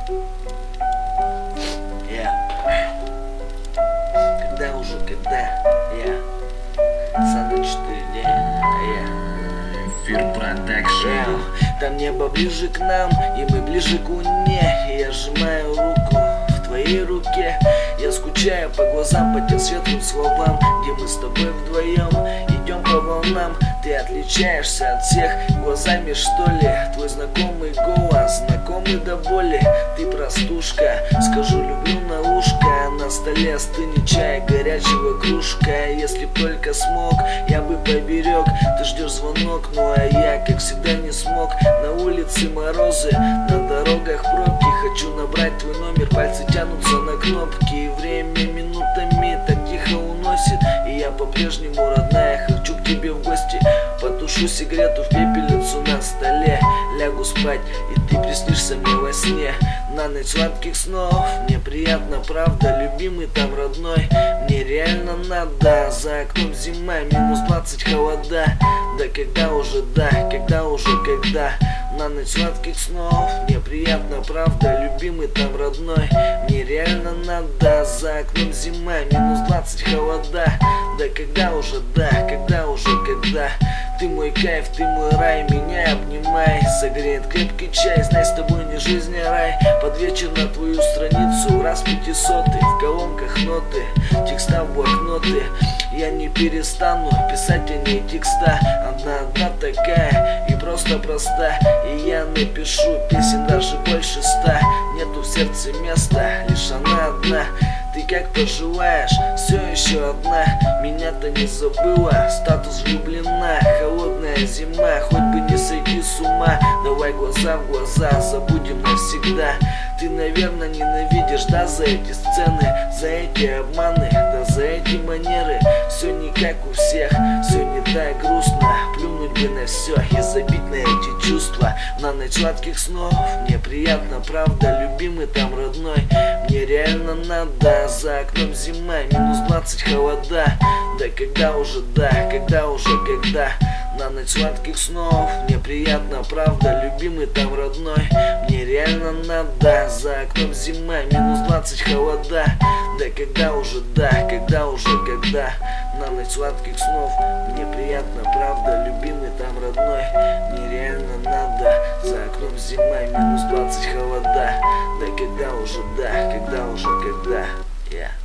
Саныч 4D, Эфир Продакшн. Там небо ближе к нам, и мы ближе к луне. Я сжимаю руку в твоей руке. Я скучаю по глазам, по тем светлым словам, где мы с тобой вдвоем идем по волнам. Ты отличаешься от всех глазами, что ли? Твой знакомый голос, знакомый до боли. Ты простушка, скажу люблю на ушко. На столе остынет чай, горячего кружка. Если б только смог, я бы поберег. Ты ждешь звонок, ну а я, как всегда, не смог. На улице морозы, на дорогах пробки. Хочу набрать твой номер, пальцы тянутся на кнопки. И время минутами так тихо уносит. И я по-прежнему родная, хочу к тебе в гости. Потушу сигарету в пепельницу на столе. Лягу спать, и ты приснишься мне во сне. На ночь сладких снов, мне приятно, правда, любимый там родной. Мне реально надо, за окном зима, минус 20 холода. Да когда уже, да, когда уже, когда. На ночь сладких снов, мне приятно, правда, любимый там родной. Мне реально надо, за окном зима, минус 20 холода. Да когда уже, да, когда уже, когда. Ты мой кайф, ты мой рай, меня обнимай. Согреет крепкий чай, знай, с тобой не жизнь, а рай. Под вечер на твою страницу, раз 500, в колонках ноты, текста в блокноты. Я не перестану писать о ней текста. Она такая и просто проста. И я напишу песен даже больше 100. Нету в сердце места, лишь она одна. Ты как пожелаешь, все еще одна. Меня-то не забыла, статус влюблена. Холодная зима, хоть бы не сойти с ума. Давай глаза в глаза, забудем навсегда. Ты, наверное, ненавидишь, да, за эти сцены, за эти обманы, да, за эти манеры. Все не как у всех, все не так грустно. Плюнуть бы на все и забить на эти чувства. На ночь сладких снов, мне приятно, правда, любимый там родной. Мне реально надо, за окном зима, минус 20 холода. Да когда уже, да, когда уже, когда. На ночь сладких снов, мне приятно, правда, любимый там родной. Мне реально надо, за окном зима, минус 20 холода. Да когда уже, да, когда уже, когда. На ночь сладких снов, мне приятно, правда, любимый там родной. Мне реально надо, за окном зима, минус 20 холода. Да когда уже, да, когда уже, когда.